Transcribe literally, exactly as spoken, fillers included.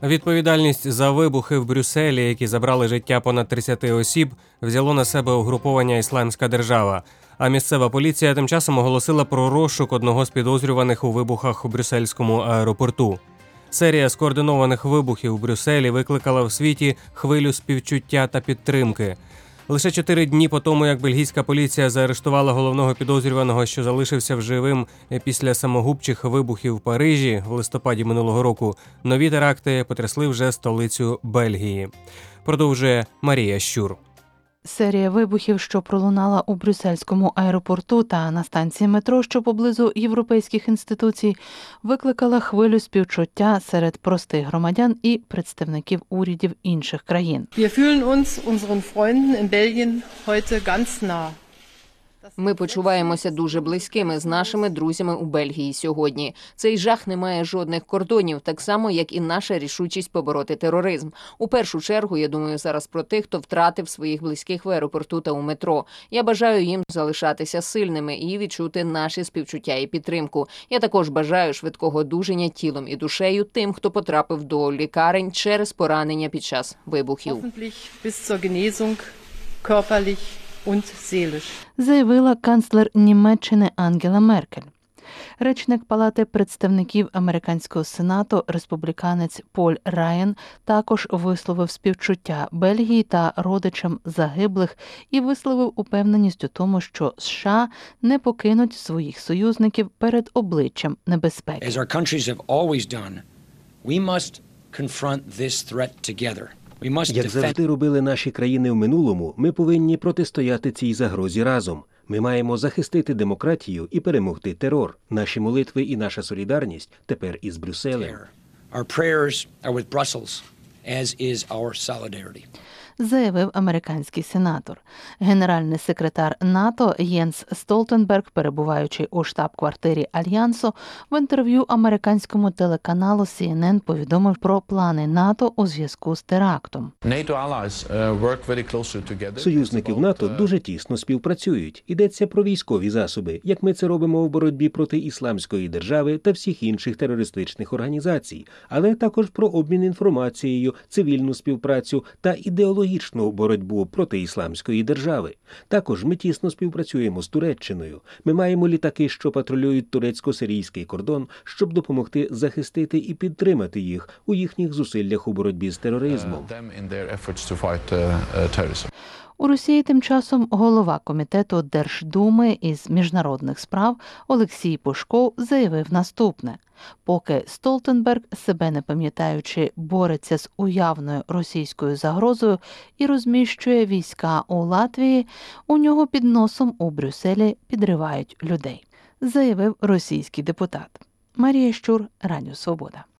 Відповідальність за вибухи в Брюсселі, які забрали життя понад тридцяти осіб, взяло на себе угруповання «Ісламська держава». А місцева поліція тим часом оголосила про розшук одного з підозрюваних у вибухах у брюссельському аеропорту. Серія скоординованих вибухів у Брюсселі викликала в світі хвилю співчуття та підтримки. Лише чотири дні по тому, як бельгійська поліція заарештувала головного підозрюваного, що залишився живим після самогубчих вибухів в Парижі в листопаді минулого року, нові теракти потрясли вже столицю Бельгії. Продовжує Марія Щур. Серія вибухів, що пролунала у брюссельському аеропорту та на станції метро, що поблизу європейських інституцій, викликала хвилю співчуття серед простих громадян і представників урядів інших країн. Wir fühlen uns unseren Freunden in Belgien heute ganz nah. Ми почуваємося дуже близькими з нашими друзями у Бельгії сьогодні. Цей жах не має жодних кордонів, так само, як і наша рішучість побороти тероризм. У першу чергу, я думаю зараз про тих, хто втратив своїх близьких в аеропорту та у метро. Я бажаю їм залишатися сильними і відчути наші співчуття і підтримку. Я також бажаю швидкого одужання тілом і душею тим, хто потрапив до лікарень через поранення під час вибухів. Hoffentlich bis zur Genesung körperlich und seelisch. Заявила канцлер Німеччини Ангела Меркель. Речник Палати представників американського сенату, республіканець Поль Райан, також висловив співчуття Бельгії та родичам загиблих і висловив упевненість у тому, що США не покинуть своїх союзників перед обличчям небезпеки. As our countries have always done, we must confront this threat together. Як завжди робили наші країни в минулому, ми повинні протистояти цій загрозі разом. Ми маємо захистити демократію і перемогти терор. Наші молитви і наша солідарність тепер із Брюсселем. Our prayers are with Brussels, as is our solidarity. Заявив американський сенатор. Генеральний секретар НАТО Єнс Столтенберг, перебуваючи у штаб-квартирі Альянсу, в інтерв'ю американському телеканалу Сі Ен Ен повідомив про плани НАТО у зв'язку з терактом. Союзники в НАТО дуже тісно співпрацюють. Йдеться про військові засоби, як ми це робимо в боротьбі проти Ісламської держави та всіх інших терористичних організацій, але також про обмін інформацією, цивільну співпрацю та ідеологію логічну боротьбу проти Ісламської держави. Також ми тісно співпрацюємо з Туреччиною. Ми маємо літаки, що патрулюють турецько-сирійський кордон, щоб допомогти захистити і підтримати їх у їхніх зусиллях у боротьбі з тероризмом. У Росії тим часом голова комітету Держдуми із міжнародних справ Олексій Пушков заявив наступне. Поки Столтенберг, себе не пам'ятаючи, бореться з уявною російською загрозою і розміщує війська у Латвії, у нього під носом у Брюсселі підривають людей, заявив російський депутат. Марія Щур, Радіо Свобода.